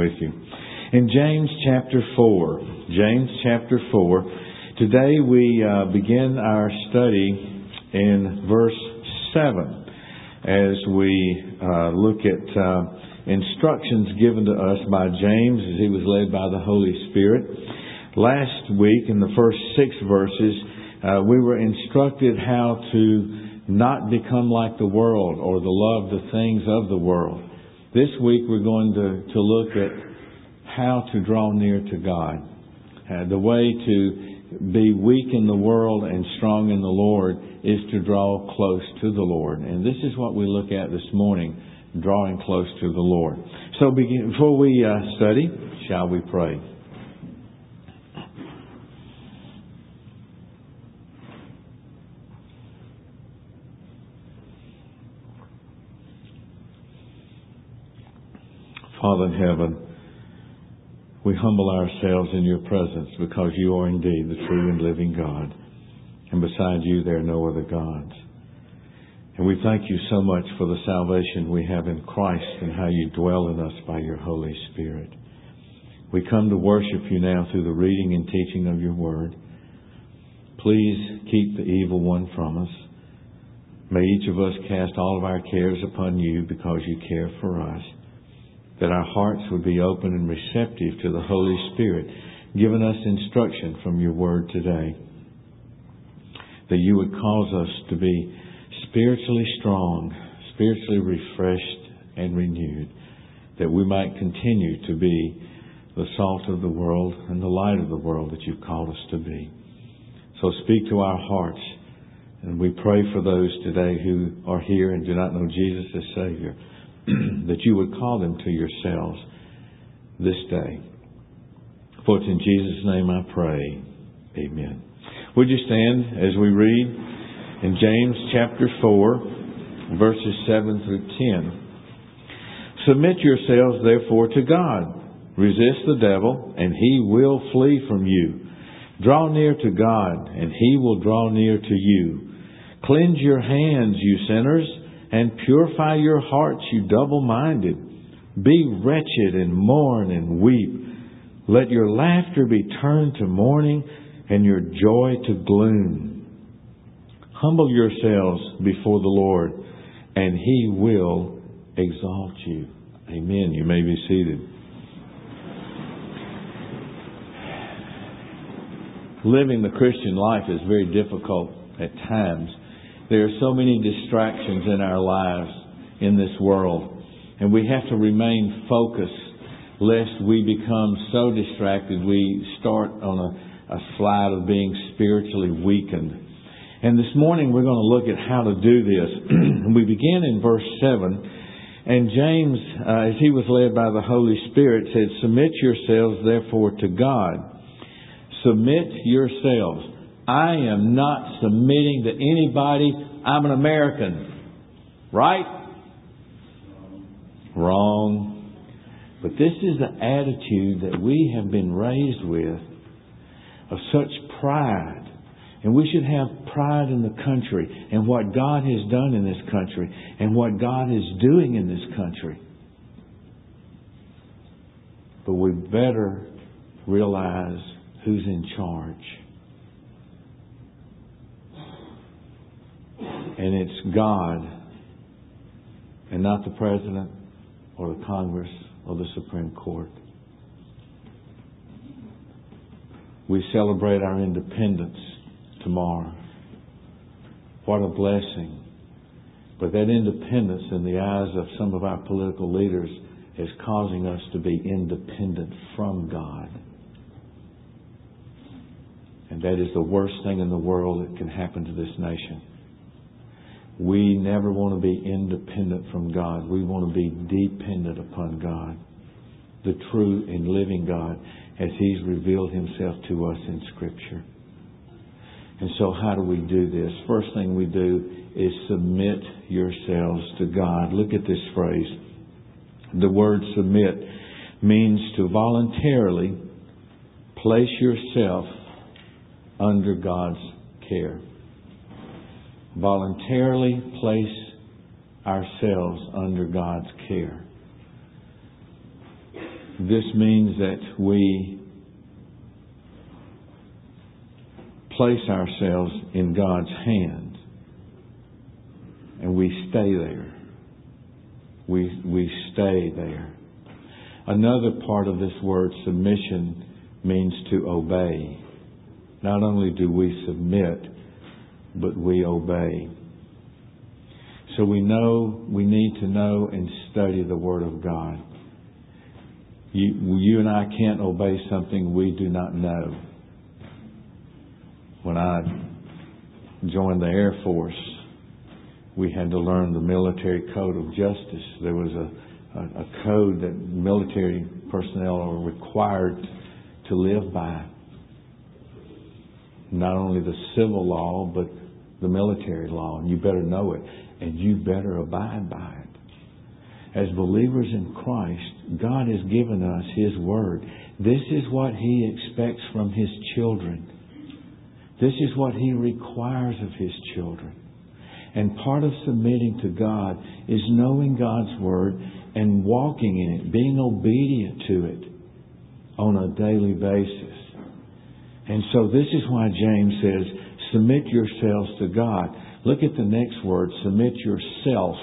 with you. In James chapter 4, today we begin our study in verse 7 as we look at instructions given to us by James as he was led by the Holy Spirit. Last week, in the first 6 verses, we were instructed how to not become like the world or to love the things of the world. This week we're going to look at how to draw near to God. The way to be weak in the world and strong in the Lord is to draw close to the Lord. And this is what we look at this morning, drawing close to the Lord. So before we study, shall we pray? Father in heaven, we humble ourselves in your presence because you are indeed the true and living God. And beside you there are no other gods. And we thank you so much for the salvation we have in Christ and how you dwell in us by your Holy Spirit. We come to worship you now through the reading and teaching of your word. Please keep the evil one from us. May each of us cast all of our cares upon you because you care for us. That our hearts would be open and receptive to the Holy Spirit, giving us instruction from your word today. That you would cause us to be spiritually strong, spiritually refreshed and renewed. That we might continue to be the salt of the world and the light of the world that you've called us to be. So speak to our hearts. And we pray for those today who are here and do not know Jesus as Savior. That you would call them to yourselves this day. For it's in Jesus' name I pray. Amen. Would you stand as we read in James chapter 4, verses 7 through 10. Submit yourselves therefore to God. Resist the devil, and he will flee from you. Draw near to God, and he will draw near to you. Cleanse your hands, you sinners, and purify your hearts, you double-minded. Be wretched and mourn and weep. Let your laughter be turned to mourning and your joy to gloom. Humble yourselves before the Lord, and He will exalt you. Amen. You may be seated. Living the Christian life is very difficult at times. There are so many distractions in our lives in this world. And we have to remain focused lest we become so distracted we start on a slide of being spiritually weakened. And this morning we're going to look at how to do this. We begin in verse 7. And James, as he was led by the Holy Spirit, said, Submit yourselves therefore to God. Submit yourselves. I am not submitting to anybody. I'm an American. Right? Wrong. But this is the attitude that we have been raised with, of such pride. And we should have pride in the country and what God has done in this country and what God is doing in this country. But we better realize who's in charge. And it's God and not the President or the Congress or the Supreme Court. We celebrate our independence tomorrow. What a blessing. But that independence in the eyes of some of our political leaders is causing us to be independent from God. And that is the worst thing in the world that can happen to this nation. We never want to be independent from God. We want to be dependent upon God, the true and living God, as He's revealed Himself to us in Scripture. And so how do we do this? First thing we do is submit yourselves to God. Look at this phrase. The word submit means to voluntarily place yourself under God's care. Voluntarily place ourselves under God's care. This means that we place ourselves in God's hand and we stay there. We stay there. Another part of this word submission means to obey. Not only do we submit, but we obey. So we need to know and study the Word of God. You and I can't obey something we do not know. When I joined the Air Force, we had to learn the military code of justice. There was a code that military personnel are required to live by. Not only the civil law, but the military law. And you better know it. And you better abide by it. As believers in Christ, God has given us His Word. This is what He expects from His children. This is what He requires of His children. And part of submitting to God is knowing God's Word and walking in it, being obedient to it on a daily basis. And so this is why James says, submit yourselves to God. Look at the next word, submit yourself.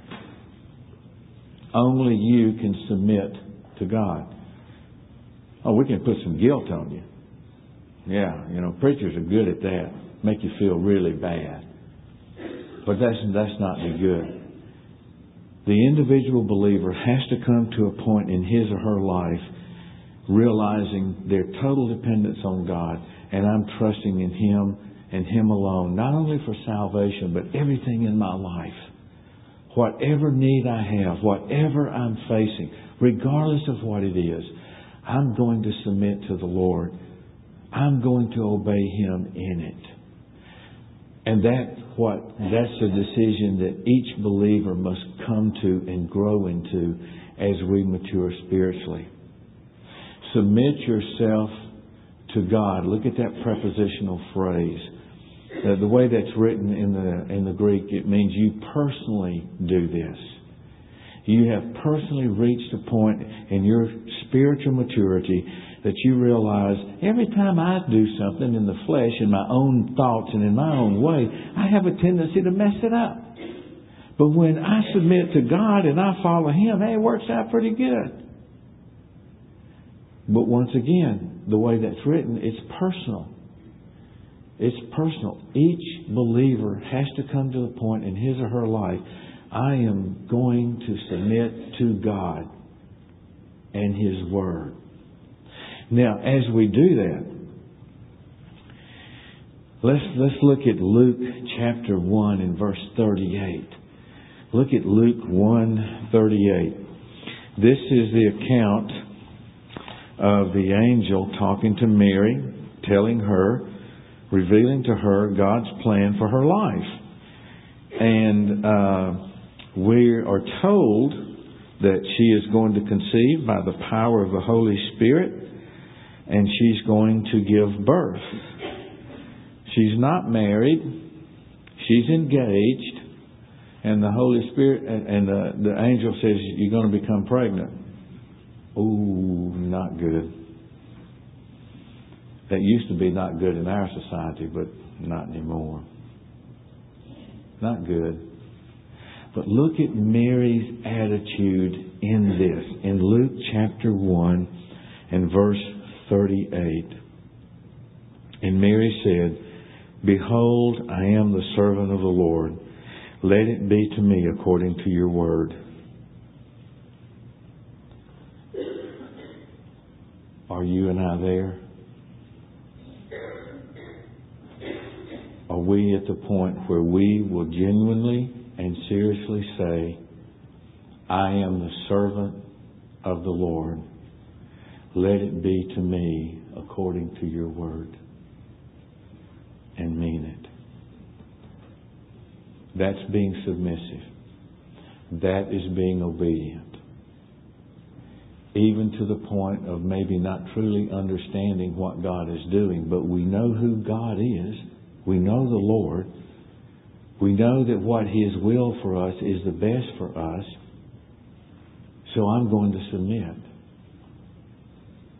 Only you can submit to God. Oh, we can put some guilt on you. Yeah, preachers are good at that. Make you feel really bad. But that's not the good. The individual believer has to come to a point in his or her life realizing their total dependence on God, and I'm trusting in Him and Him alone, not only for salvation, but everything in my life. Whatever need I have, whatever I'm facing, regardless of what it is, I'm going to submit to the Lord. I'm going to obey Him in it. And that's a decision that each believer must come to and grow into as we mature spiritually. Submit yourself to God. Look at that prepositional phrase. The way that's written in the Greek, it means you personally do this. You have personally reached a point in your spiritual maturity that you realize every time I do something in the flesh, in my own thoughts and in my own way, I have a tendency to mess it up. But when I submit to God and I follow Him, it works out pretty good. But once again, the way that's written, it's personal. It's personal. Each believer has to come to the point in his or her life, I am going to submit to God and His Word. Now, as we do that, let's look at Luke chapter 1 and verse 38. Look at Luke 1:38. This is the account of the angel talking to Mary, telling her, revealing to her God's plan for her life. And we are told that she is going to conceive by the power of the Holy Spirit, and she's going to give birth. She's not married. She's engaged. And the Holy Spirit and the angel says, you're going to become pregnant. Ooh, not good. That used to be not good in our society, but not anymore. Not good. But look at Mary's attitude in this. In Luke chapter 1 and verse 38. And Mary said, Behold, I am the servant of the Lord. Let it be to me according to your word. Are you and I there? Are we at the point where we will genuinely and seriously say, I am the servant of the Lord. Let it be to me according to your word. And mean it. That's being submissive. That is being obedient. Even to the point of maybe not truly understanding what God is doing, but we know who God is. We know the Lord. We know that what His will for us is the best for us. So I'm going to submit.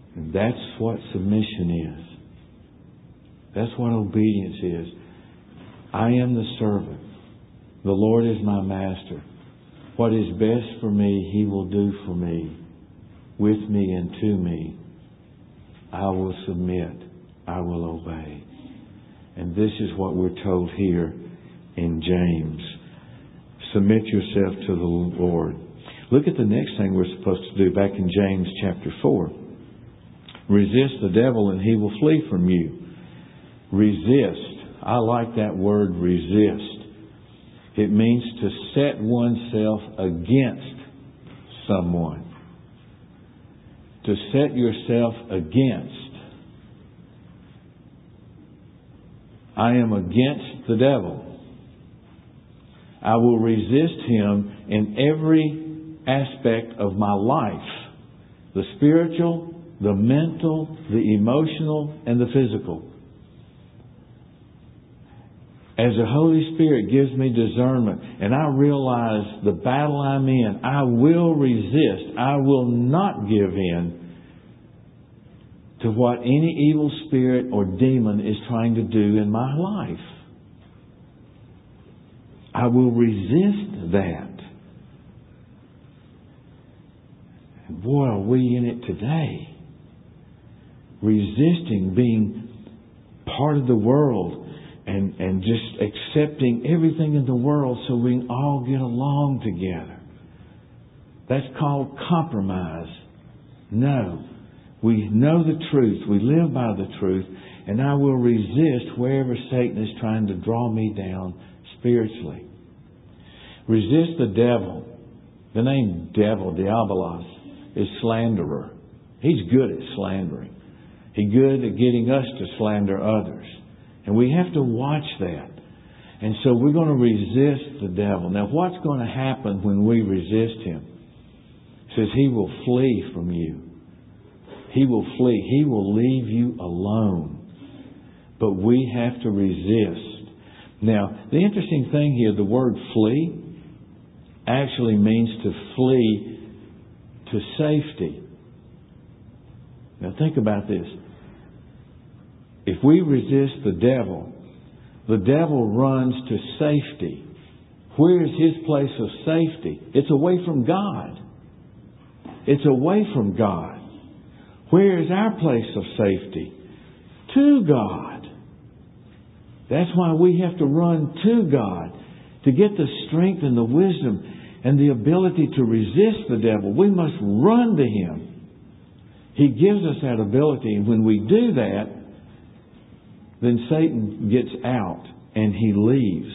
And that's what submission is. That's what obedience is. I am the servant. The Lord is my master. What is best for me, He will do for me, with me and to me. I will submit. I will obey. And this is what we're told here in James. Submit yourself to the Lord. Look at the next thing we're supposed to do back in James chapter 4. Resist the devil and he will flee from you. Resist. I like that word, resist. It means to set oneself against someone. To set yourself against. I am against the devil. I will resist him in every aspect of my life. The spiritual, the mental, the emotional, and the physical. As the Holy Spirit gives me discernment and I realize the battle I'm in, I will resist. I will not give in to what any evil spirit or demon is trying to do in my life. I will resist that. And boy, are we in it today. Resisting being part of the world and just accepting everything in the world so we can all get along together. That's called compromise. No. We know the truth. We live by the truth. And I will resist wherever Satan is trying to draw me down spiritually. Resist the devil. The name devil, diabolos, is slanderer. He's good at slandering. He's good at getting us to slander others. And we have to watch that. And so we're going to resist the devil. Now what's going to happen when we resist him? It says he will flee from you. He will flee. He will leave you alone. But we have to resist. Now, the interesting thing here, the word flee actually means to flee to safety. Now think about this. If we resist the devil runs to safety. Where is his place of safety? It's away from God. It's away from God. Where is our place of safety? To God. That's why we have to run to God. To get the strength and the wisdom and the ability to resist the devil, we must run to Him. He gives us that ability, and when we do that, then Satan gets out and he leaves.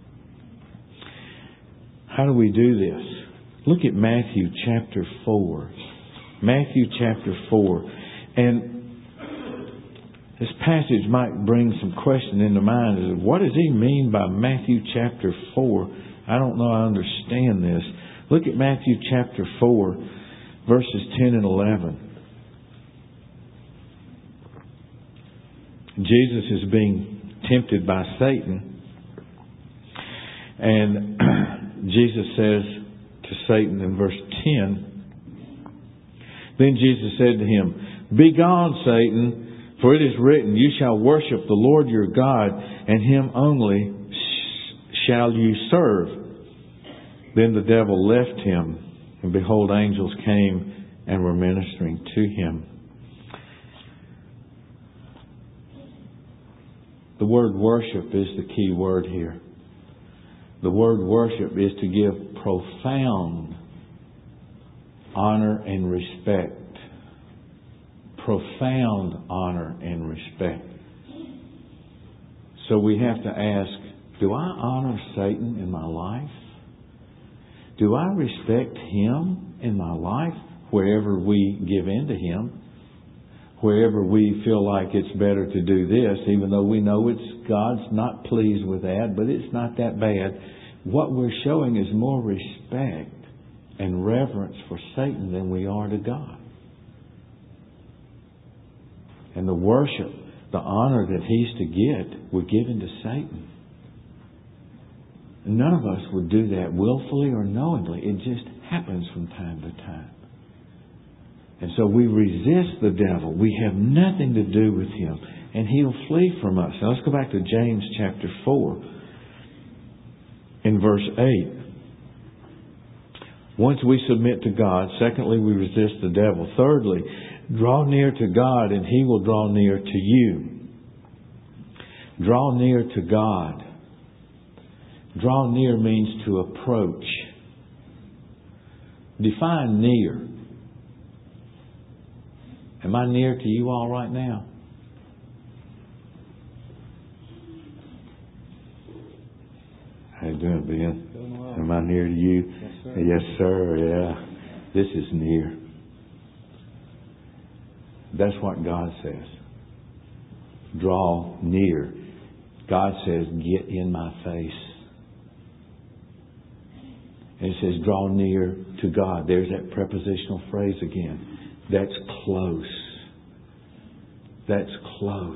How do we do this? Look at Matthew chapter 4. Matthew chapter 4. And this passage might bring some question into mind. What does he mean by Matthew chapter 4? I don't know I understand this. Look at Matthew chapter 4, verses 10 and 11. Jesus is being tempted by Satan. And Jesus says to Satan in verse 10, Then Jesus said to him, Begone, Satan, for it is written, You shall worship the Lord your God, and Him only shall you serve. Then the devil left him, and behold, angels came and were ministering to him. The word worship is the key word here. The word worship is to give profound honor and respect. Profound honor and respect. So we have to ask, do I honor Satan in my life? Do I respect him in my life wherever we give in to him? Wherever we feel like it's better to do this, even though we know God's not pleased with that, but it's not that bad. What we're showing is more respect and reverence for Satan than we are to God. And the worship, the honor that he's to get, we're giving to Satan. And none of us would do that willfully or knowingly. It just happens from time to time. And so we resist the devil. We have nothing to do with him. And he'll flee from us. Now let's go back to James chapter 4 in verse 8. Once we submit to God, secondly, we resist the devil. Thirdly, draw near to God and He will draw near to you. Draw near to God. Draw near means to approach. Define near. Am I near to you all right now? How you doing, Ben? Doing well. Am I near to you? Yes, sir. Yes, sir. Yeah. This is near. That's what God says. Draw near. God says, get in my face. And it says, draw near to God. There's that prepositional phrase again. That's close. That's close.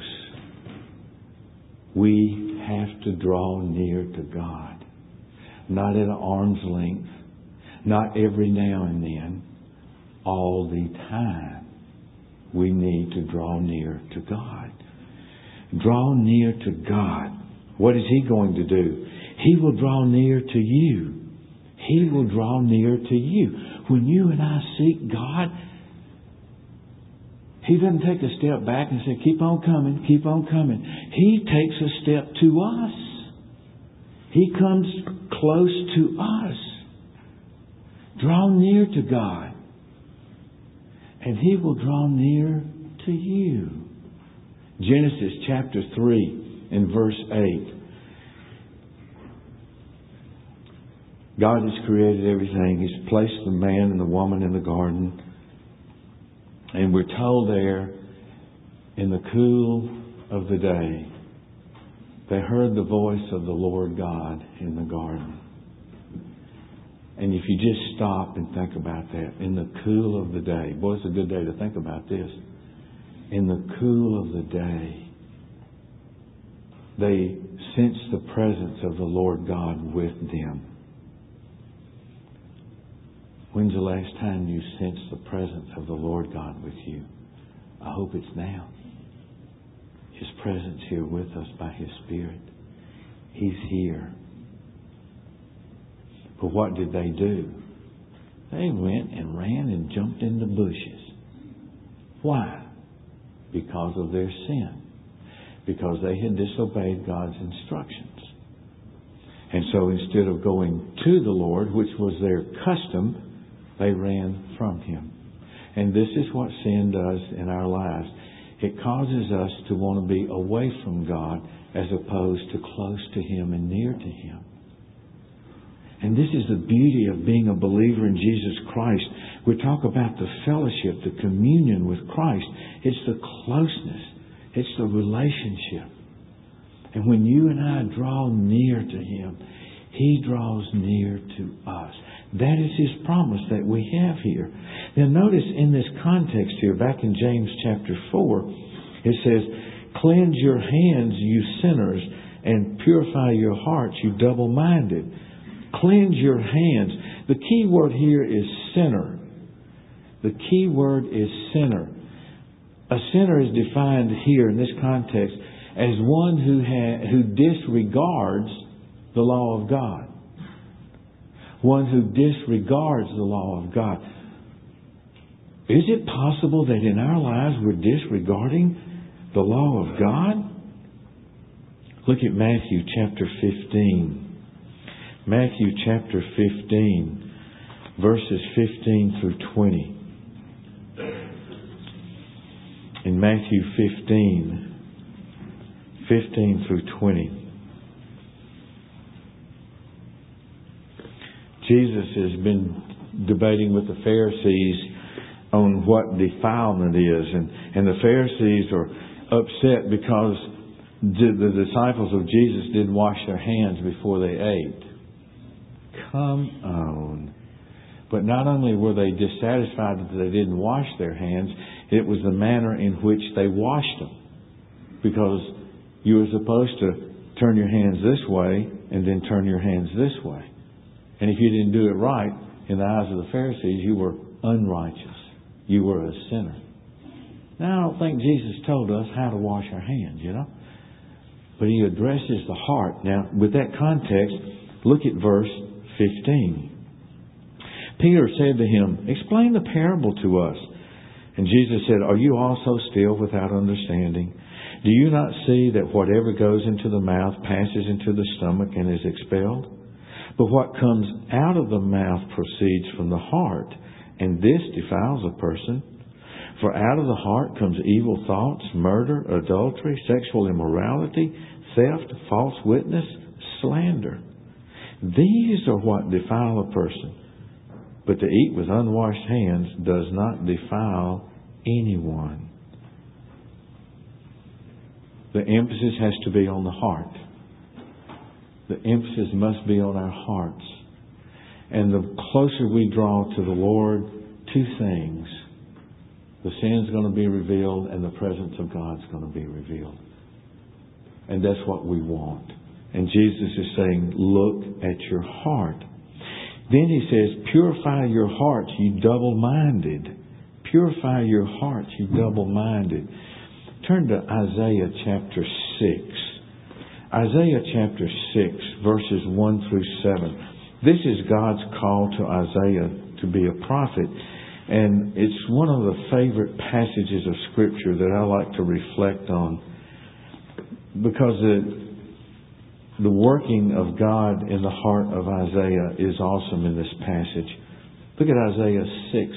We have to draw near to God. Not at an arm's length. Not every now and then. All the time. We need to draw near to God. Draw near to God. What is He going to do? He will draw near to you. He will draw near to you. When you and I seek God, He doesn't take a step back and say, keep on coming, keep on coming. He takes a step to us. He comes close to us. Draw near to God. And He will draw near to you. Genesis chapter 3 and verse 8. God has created everything. He's placed the man and the woman in the garden. And we're told there, in the cool of the day, they heard the voice of the Lord God in the garden. And if you just stop and think about that, in the cool of the day, boy, it's a good day to think about this. In the cool of the day, they sensed the presence of the Lord God with them. When's the last time you sensed the presence of the Lord God with you? I hope it's now. His presence here with us by His Spirit. He's here. But what did they do? They went and ran and jumped in the bushes. Why? Because of their sin. Because they had disobeyed God's instructions. And so instead of going to the Lord, which was their custom, they ran from Him. And this is what sin does in our lives. It causes us to want to be away from God as opposed to close to Him and near to Him. And this is the beauty of being a believer in Jesus Christ. We talk about the fellowship, the communion with Christ. It's the closeness. It's the relationship. And when you and I draw near to Him, He draws near to us. That is His promise that we have here. Now notice in this context here, back in James chapter 4, it says, cleanse your hands, you sinners, and purify your hearts, you double-minded. Cleanse your hands. The key word here is sinner. The key word is sinner. A sinner is defined here in this context as one who disregards the law of God. One who disregards the law of God. Is it possible that in our lives we're disregarding the law of God? Look at Matthew chapter 15. Matthew chapter 15, verses 15 through 20. In Matthew 15 through 20. Jesus has been debating with the Pharisees on what defilement is. And the Pharisees are upset because the disciples of Jesus didn't wash their hands before they ate. Come on. But not only were they dissatisfied that they didn't wash their hands, it was the manner in which they washed them. Because you were supposed to turn your hands this way and then turn your hands this way. And if you didn't do it right, in the eyes of the Pharisees, you were unrighteous. you were a sinner. Now, I don't think Jesus told us how to wash our hands, But He addresses the heart. Now, with that context, look at verse 15. Peter said to Him, "Explain the parable to us." And Jesus said, "Are you also still without understanding? Do you not see that whatever goes into the mouth passes into the stomach and is expelled? But what comes out of the mouth proceeds from the heart, and this defiles a person. For out of the heart comes evil thoughts, murder, adultery, sexual immorality, theft, false witness, slander. These are what defile a person. But to eat with unwashed hands does not defile anyone." The emphasis has to be on the heart. The emphasis must be on our hearts. And the closer we draw to the Lord, two things. The sin's going to be revealed and the presence of God's going to be revealed. And that's what we want. And Jesus is saying, look at your heart. Then He says, "Purify your hearts, you double-minded." Purify your hearts, you double-minded. Turn to Isaiah chapter 6. Isaiah chapter 6, verses 1 through 7. This is God's call to Isaiah to be a prophet. And it's one of the favorite passages of Scripture that I like to reflect on. Because the working of God in the heart of Isaiah is awesome in this passage. Look at Isaiah 6,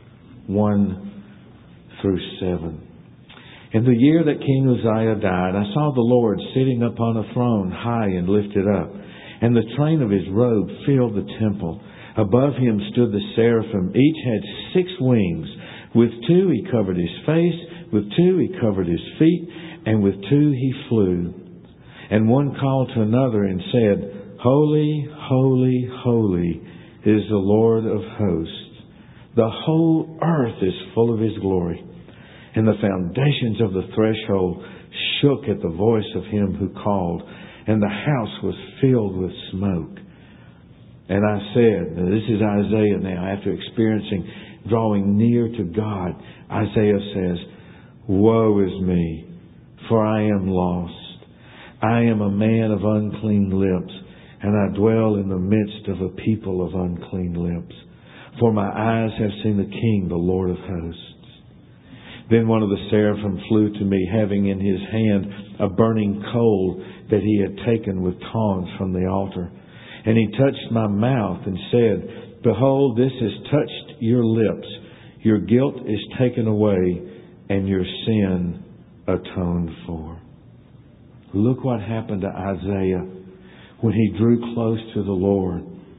1 through 7. "In the year that King Uzziah died, I saw the Lord sitting upon a throne high and lifted up, and the train of His robe filled the temple. Above Him stood the seraphim. Each had 6 wings. With 2 He covered His face, with 2 He covered His feet, and with 2 He flew. And one called to another and said, Holy, holy, holy is the Lord of hosts. The whole earth is full of His glory. And the foundations of the threshold shook at the voice of Him who called, and the house was filled with smoke. And I said," now this is Isaiah now, after experiencing drawing near to God, Isaiah says, "Woe is me, for I am lost. I am a man of unclean lips, and I dwell in the midst of a people of unclean lips. For my eyes have seen the King, the Lord of hosts." Then one of the seraphim flew to me, having in his hand a burning coal that he had taken with tongs from the altar. And he touched my mouth and said, "Behold, this has touched your lips. Your guilt is taken away, and your sin atoned for." Look what happened to Isaiah when he drew close to the Lord.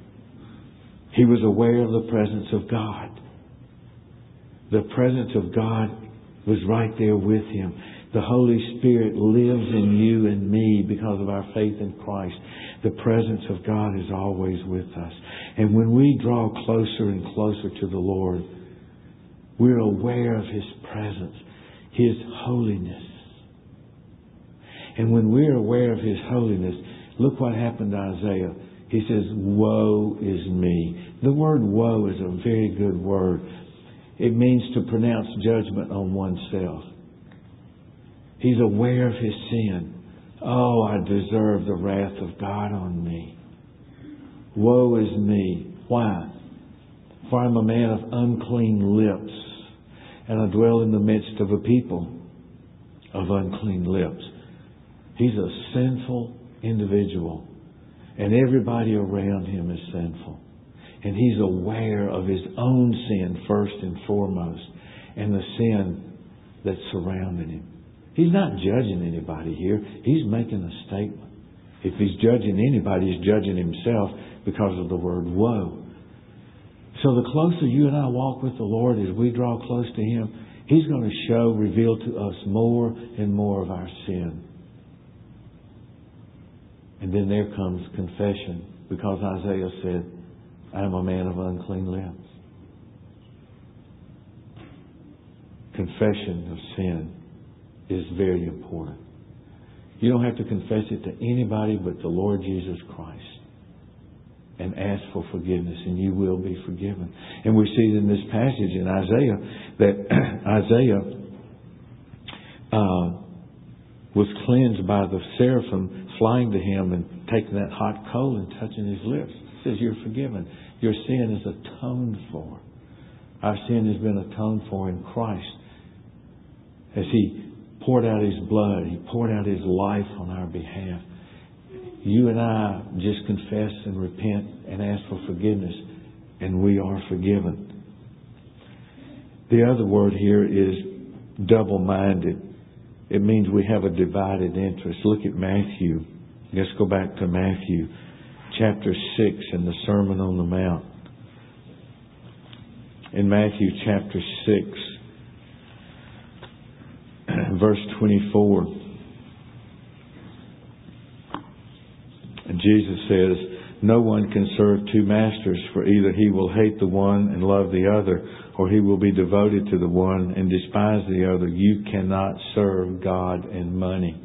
He was aware of the presence of God. The presence of God was right there with him. The Holy Spirit lives in you and me because of our faith in Christ. The presence of God is always with us. And when we draw closer and closer to the Lord, we're aware of His presence, His holiness. And when we're aware of His holiness, look what happened to Isaiah. He says, "Woe is me." The word woe is a very good word. It means to pronounce judgment on oneself. He's aware of his sin. "Oh, I deserve the wrath of God on me. Woe is me." Why? "For I'm a man of unclean lips, and I dwell in the midst of a people of unclean lips." He's a sinful individual, and everybody around him is sinful. And he's aware of his own sin first and foremost, and the sin that's surrounding him. He's not judging anybody here. He's making a statement. If he's judging anybody, he's judging himself because of the word woe. So the closer you and I walk with the Lord, as we draw close to Him, He's going to reveal to us more and more of our sin. And then there comes confession, because Isaiah said, "I am a man of unclean lips." Confession of sin is very important. You don't have to confess it to anybody but the Lord Jesus Christ. and ask for forgiveness, and you will be forgiven. And we see it in this passage in Isaiah that Isaiah was cleansed by the seraphim flying to him and taking that hot coal and touching his lips. It says, you're forgiven. Your sin is atoned for. Our sin has been atoned for in Christ. As He poured out His blood, He poured out His life on our behalf. You and I just confess and repent and ask for forgiveness, and we are forgiven. The other word here is double-minded. It means we have a divided interest. Look at Matthew. Let's go back to Matthew chapter 6 in the Sermon on the Mount. In Matthew chapter 6, verse 24, and Jesus says, no one can serve two masters, for either he will hate the one and love the other, or he will be devoted to the one and despise the other. You cannot serve God and money.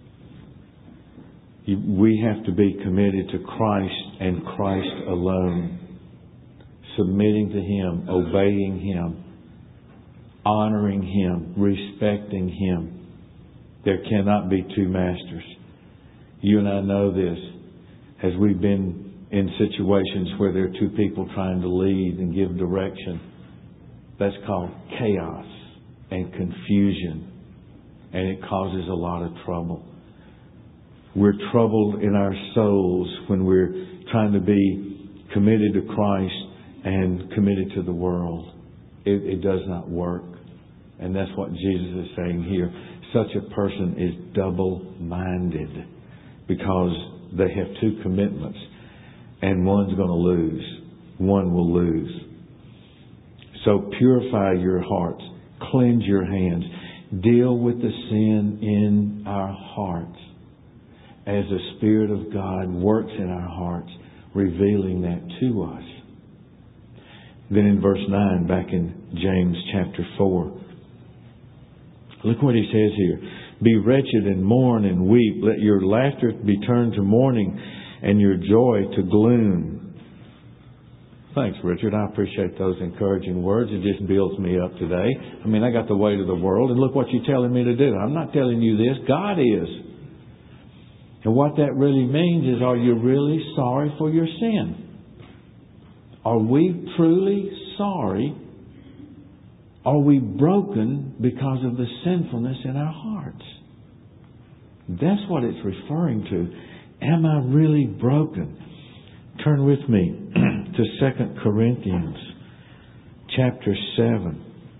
We have to be committed to Christ and Christ alone. Submitting to Him, obeying Him, honoring Him, respecting Him. There cannot be two masters. You and I know this as we've been in situations where there are two people trying to lead and give direction. That's called chaos and confusion, and it causes a lot of trouble. We're troubled in our souls when we're trying to be committed to Christ and committed to the world. It does not work. And that's what Jesus is saying here. Such a person is double-minded because they have two commitments, and one's going to lose. One will lose. So purify your hearts. Cleanse your hands. Deal with the sin in our hearts as the Spirit of God works in our hearts, revealing that to us. Then in verse 9, back in James chapter 4, look what he says here. Be wretched and mourn and weep. Let your laughter be turned to mourning and your joy to gloom. Thanks, Richard. I appreciate those encouraging words. It just builds me up today. I mean, I got the weight of the world, and look what you're telling me to do. I'm not telling you this. God is. And what that really means is, are you really sorry for your sin? Are we truly sorry? Are we broken because of the sinfulness in our hearts? That's what it's referring to. Am I really broken? Turn with me to 2 Corinthians chapter 7.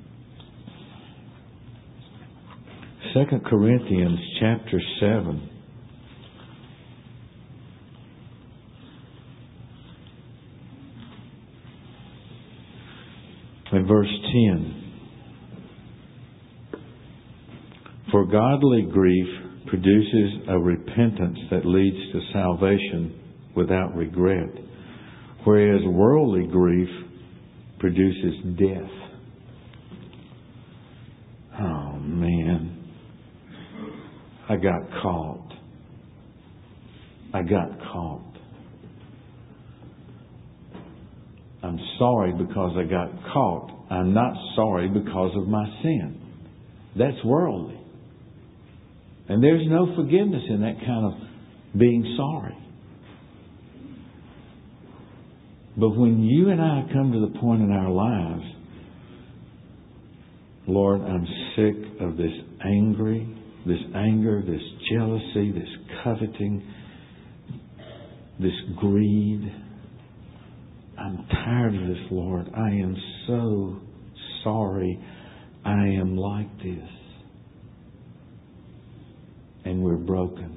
2 Corinthians chapter 7. And verse 10. For godly grief produces a repentance that leads to salvation without regret, whereas worldly grief produces death. Oh, man. I got caught. I'm sorry because I got caught. I'm not sorry because of my sin. That's worldly. And there's no forgiveness in that kind of being sorry. But when you and I come to the point in our lives, Lord, I'm sick of this anger, this jealousy, this coveting, this greed. I'm tired of this, Lord. I am so sorry I am like this. And we're broken.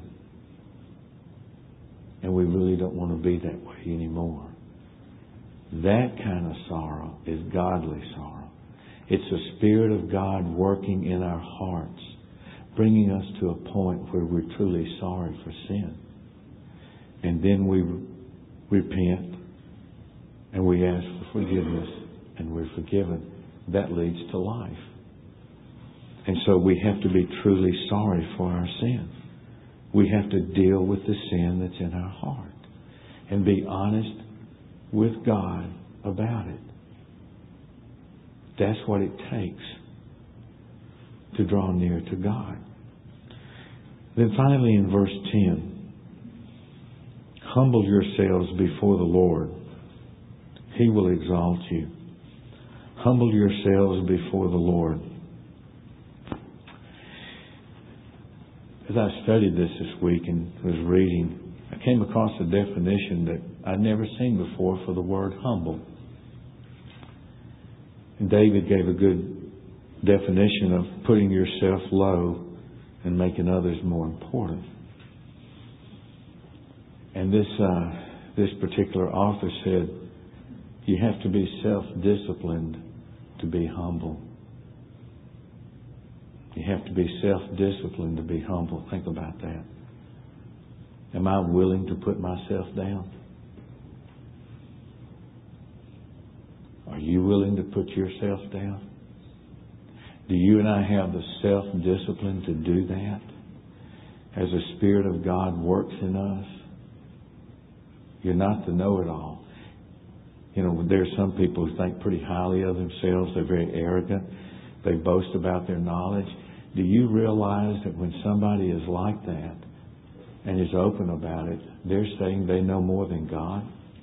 And we really don't want to be that way anymore. That kind of sorrow is godly sorrow. It's the Spirit of God working in our hearts, bringing us to a point where we're truly sorry for sin. And then we repent and we ask for forgiveness and we're forgiven. That leads to life. And so we have to be truly sorry for our sin. We have to deal with the sin that's in our heart and be honest with God about it. That's what it takes to draw near to God. Then finally in verse 10, humble yourselves before the Lord. He will exalt you. Humble yourselves before the Lord. As I studied this week and was reading, I came across a definition that I'd never seen before for the word humble. And David gave a good definition of putting yourself low and making others more important. And this particular author said, you have to be self-disciplined to be humble. You have to be self-disciplined to be humble. Think about that. Am I willing to put myself down? Are you willing to put yourself down? Do you and I have the self-discipline to do that? As the Spirit of God works in us? You're not the know-it-all. You know, there's some people who think pretty highly of themselves. They're very arrogant. They boast about their knowledge. Do you realize that when somebody is like that and is open about it, they're saying they know more than God?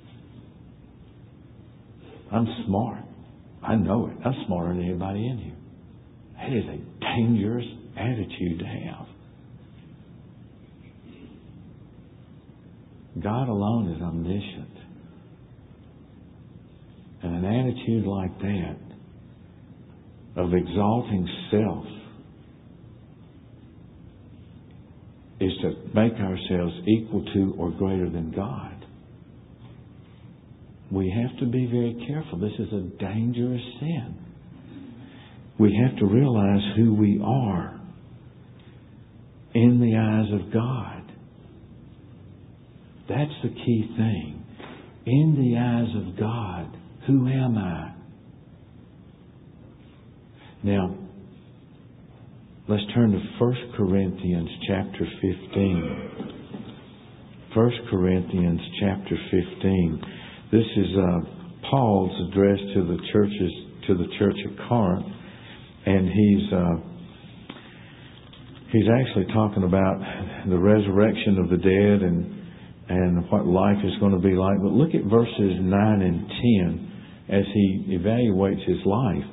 I'm smart. I know it. I'm smarter than anybody in here. That is a dangerous attitude to have. God alone is omniscient. And an attitude like that, of exalting self, is to make ourselves equal to or greater than God. We have to be very careful. This is a dangerous sin. We have to realize who we are in the eyes of God. That's the key thing. In the eyes of God, who am I? Now, let's turn to 1 Corinthians chapter 15. 1 Corinthians chapter 15. This is Paul's address to the church at Corinth, and he's actually talking about the resurrection of the dead and what life is going to be like. But look at verses 9 and 10 as he evaluates his life.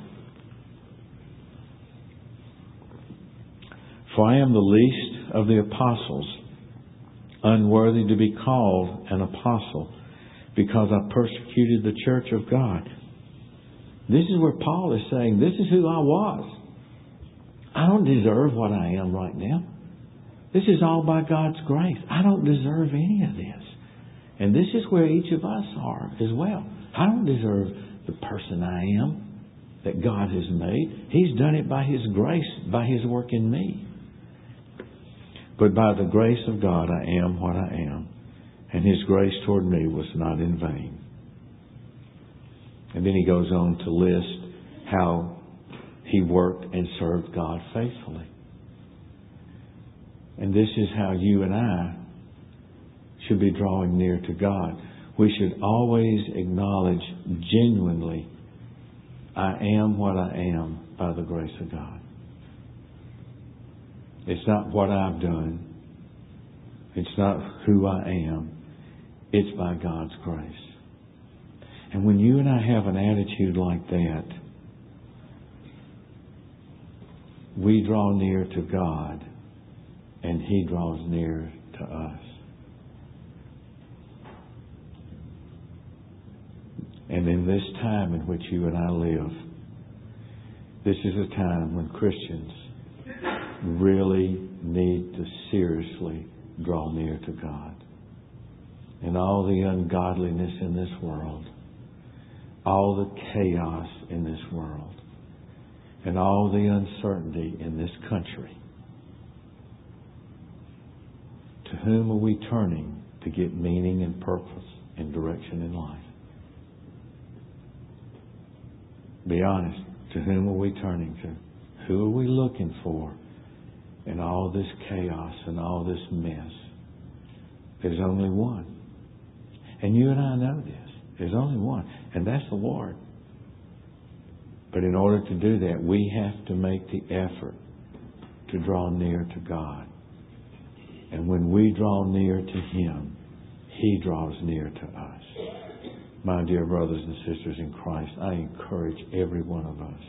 For I am the least of the apostles, unworthy to be called an apostle, because I persecuted the church of God. This is where Paul is saying, this is who I was. I don't deserve what I am right now. This is all by God's grace. I don't deserve any of this. And this is where each of us are as well. I don't deserve the person I am that God has made. He's done it by His grace, by His work in me. But by the grace of God, I am what I am. And His grace toward me was not in vain. And then he goes on to list how he worked and served God faithfully. And this is how you and I should be drawing near to God. We should always acknowledge genuinely, I am what I am by the grace of God. It's not what I've done. It's not who I am. It's by God's grace. And when you and I have an attitude like that, we draw near to God and He draws near to us. And in this time in which you and I live, this is a time when Christians really need to seriously draw near to God. And all the ungodliness in this world, all the chaos in this world, and all the uncertainty in this country. To whom are we turning to get meaning and purpose and direction in life? Be honest. To whom are we turning to? Who are we looking for in all this chaos and all this mess? There's only one. And you and I know this. There's only one, and that's the Lord. But in order to do that, we have to make the effort to draw near to God. And when we draw near to Him, He draws near to us. My dear brothers and sisters in Christ, I encourage every one of us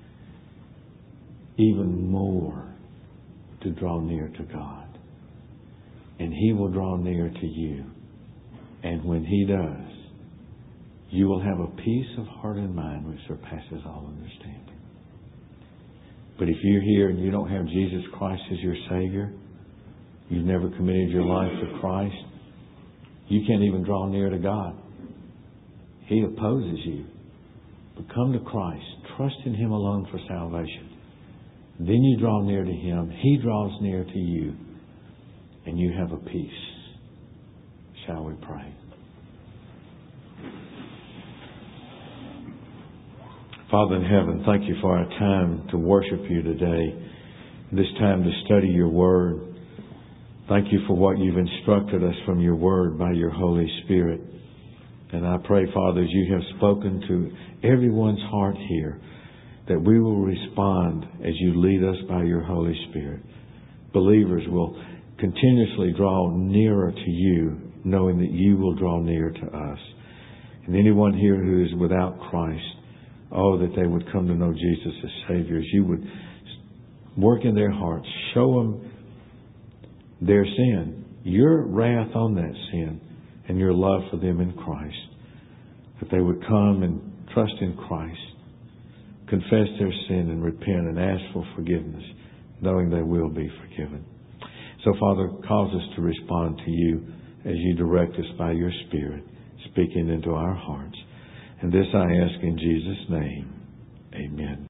even more to draw near to God. And He will draw near to you. And when He does, you will have a peace of heart and mind which surpasses all understanding. But if you're here and you don't have Jesus Christ as your Savior, you've never committed your life to Christ, you can't even draw near to God. He opposes you. But come to Christ. Trust in Him alone for salvation. Then you draw near to Him. He draws near to you. And you have a peace. Shall we pray? Father in heaven, thank You for our time to worship You today. This time to study Your Word. Thank You for what You've instructed us from Your Word by Your Holy Spirit. And I pray, Father, as You have spoken to everyone's heart here, that we will respond as You lead us by Your Holy Spirit. Believers will continuously draw nearer to You, knowing that You will draw near to us. And anyone here who is without Christ, oh, that they would come to know Jesus as Savior, as You would work in their hearts, show them their sin, Your wrath on that sin, and Your love for them in Christ. That they would come and trust in Christ, confess their sin and repent and ask for forgiveness, knowing they will be forgiven. So, Father, cause us to respond to You as You direct us by Your Spirit, speaking into our hearts. And this I ask in Jesus' name. Amen.